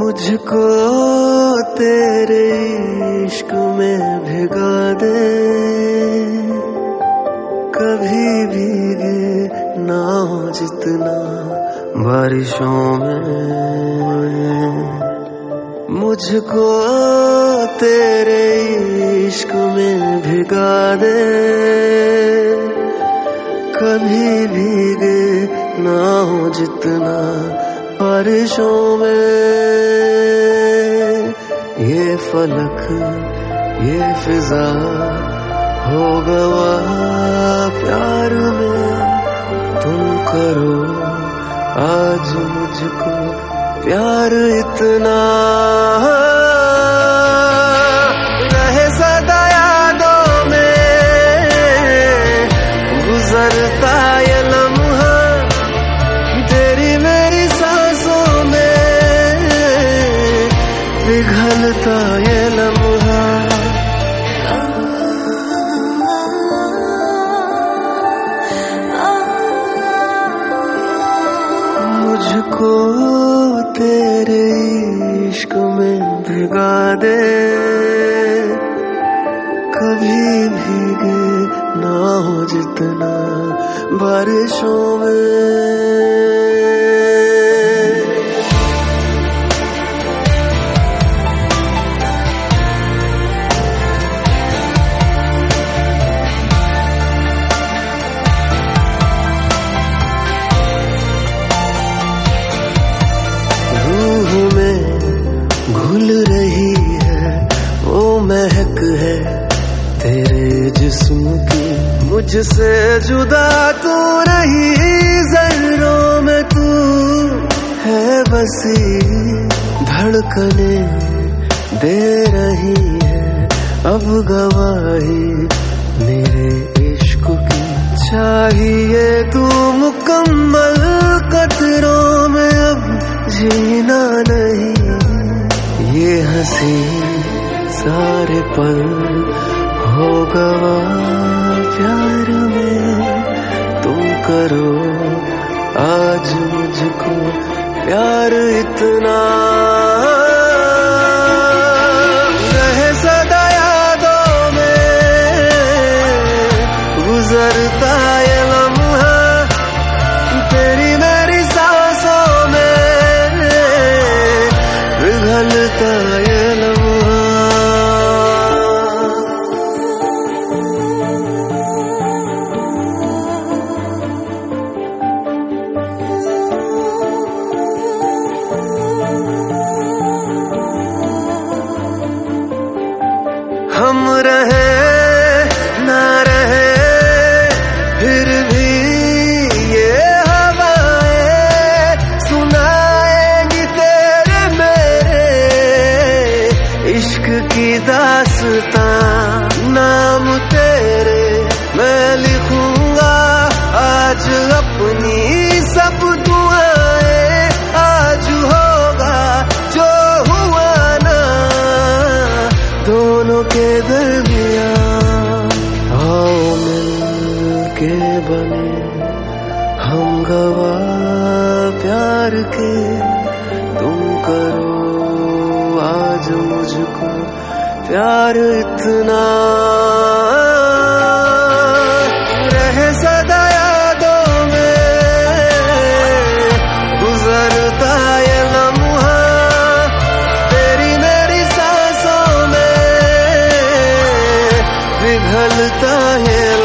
मुझको तेरे इश्क में भिगा दे, कभी भीगे ना हो जितना बारिशों में। मुझको तेरे इश्क में भिगा दे, कभी भीगे ना हो जितना बारिशों में। ये फलक ये फिजा हो गवाह प्यार में, तुम करो आज मुझको प्यार इतना। रहे सदा यादों में गुजरता ये लम्हा, तेरी मेरी सांसों में पिघलता ये लम्हा। मुझको तेरे इश्क में भिगा दे, कभी भीगे ना हो जितना बारिशों में। घुल रही है वो महक है तेरे जिस्म की, मुझसे जुदा तू रही ज़र्रों में तू है बसी। धड़कने दे रही है अब गवाही मेरे इश्क की, चाहिए तू मुकम्मल कतरों में अब जीना नहीं। ये हंसी सारे पल हो गवाह प्यार में, तुम करो आज मुझको प्यार इतना। रहे सदा यादों में गुजरता ये लम्हा, तेरी मेरी सांसों में पिघलता ये लम्हा। हम रहे ना रहे फिर भी ये हवाएं सुनाएंगी तेरे मेरे इश्क की दास्तां। नाम तेरे मैं लिखूंगा आज अपनी सब दुआएं, आज होगा जो हुआ ना दोनों के दरमियां। आओ मिल के बने हम गवाह प्यार के, तुम करो आज मुझको प्यार इतना। रहे सदा यादों में गुजरता ये लम्हा, तेरी मेरी सांसों में पिघलता है